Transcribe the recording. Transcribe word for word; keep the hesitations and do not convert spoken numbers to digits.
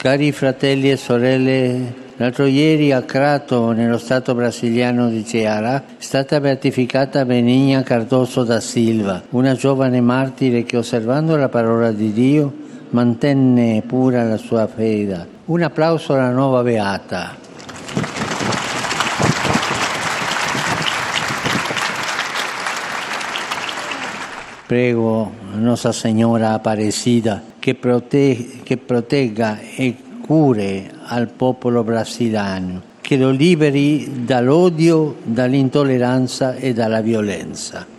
Cari fratelli e sorelle, l'altro ieri a Crato, nello stato brasiliano di Ceará, è stata beatificata Benigna Cardoso da Silva, una giovane martire che, osservando la parola di Dio, mantenne pura la sua fede. Un applauso alla nuova beata. Prego Nostra Signora Aparecida che, prote- che protegga e cure al popolo brasiliano, che lo liberi dall'odio, dall'intolleranza e dalla violenza.